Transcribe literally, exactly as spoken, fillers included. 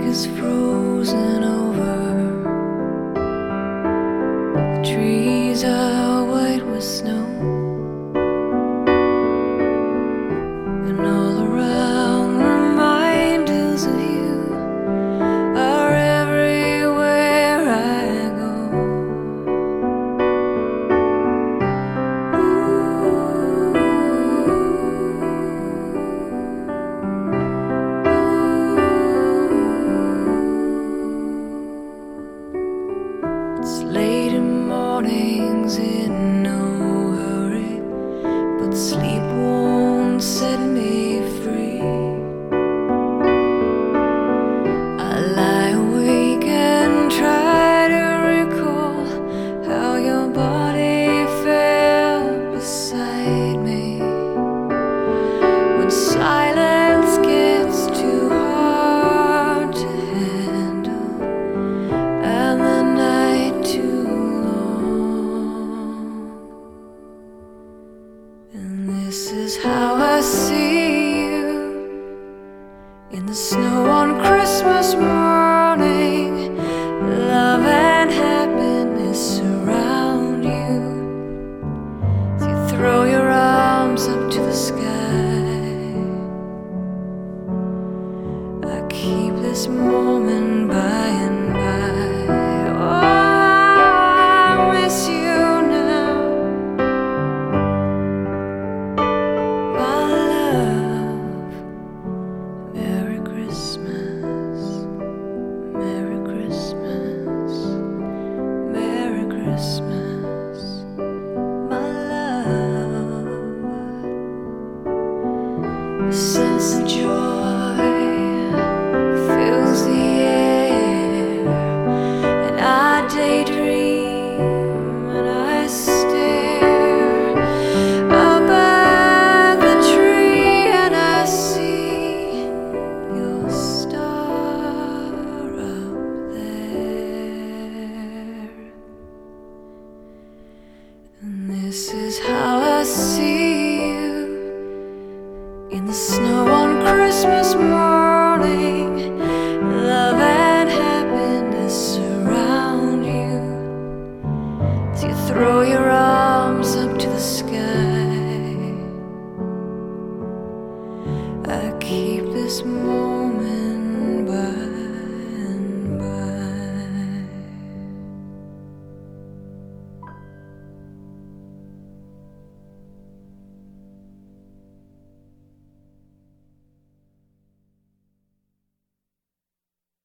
is frozen over. The trees are white with snow, and all around reminders of you are everywhere I go. It's late in mornings in no hurry, but sleep won't set me free. I lie awake and try to recall how your body felt beside me. When silence gets too hard to handle and the night too long, and this is how I see you in the snow on Christmas morning. Love and happiness surround you as you throw your arms up to the sky. I keep this moment